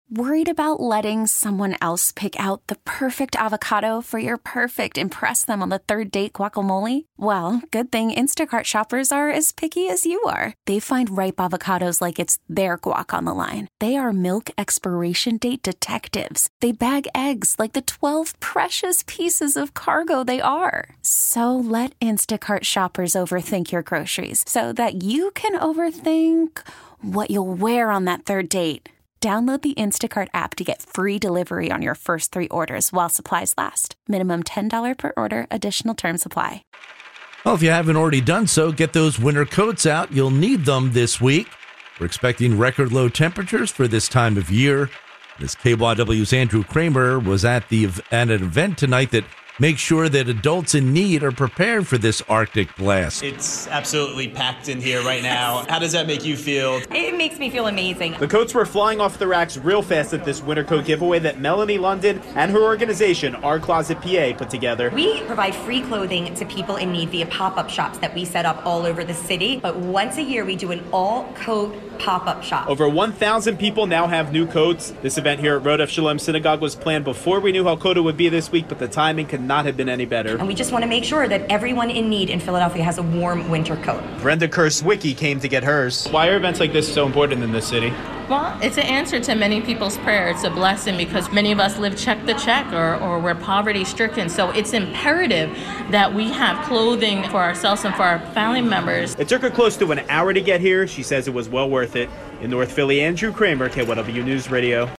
Worried about letting someone else pick out the perfect avocado for your perfect impress them on the third date guacamole? Well, good thing Instacart shoppers are as picky as you are. They find ripe avocados like it's their guac on the line. They are milk expiration date detectives. They bag eggs like the 12 precious pieces of cargo they are. So let Instacart shoppers overthink your groceries so that you can overthink what you'll wear on that third date. Download the Instacart app to get free delivery on your first 3 orders while supplies last. Minimum $10 per order. Additional terms apply. Well, if you haven't already done so, get those winter coats out. You'll need them this week. We're expecting record low temperatures for this time of year. This KYW's Andrew Kramer was at an event tonight that makes sure that adults in need are prepared for this Arctic blast. It's absolutely packed in here right now. How does that make you feel? It makes me feel amazing. The coats were flying off the racks real fast at this winter coat giveaway that Melanie London and her organization, Our Closet PA, put together. We provide free clothing to people in need via pop-up shops that we set up all over the city. But once a year, we do an all-coat pop-up shop. Over 1,000 people now have new coats. This event here at Rodef Shalom Synagogue was planned before we knew how cold it would be this week, but the timing could not have been any better. And we just want to make sure that everyone in need in Philadelphia has a warm winter coat. Brenda Kurswicki came to get hers. Why are events like this so important in this city? Well, it's an answer to many people's prayer. It's a blessing because many of us live check to check or we're poverty stricken. So it's imperative that we have clothing for ourselves and for our family members. It took her close to an hour to get here. She says it was well worth it. In North Philly, Andrew Kramer, KYW News Radio.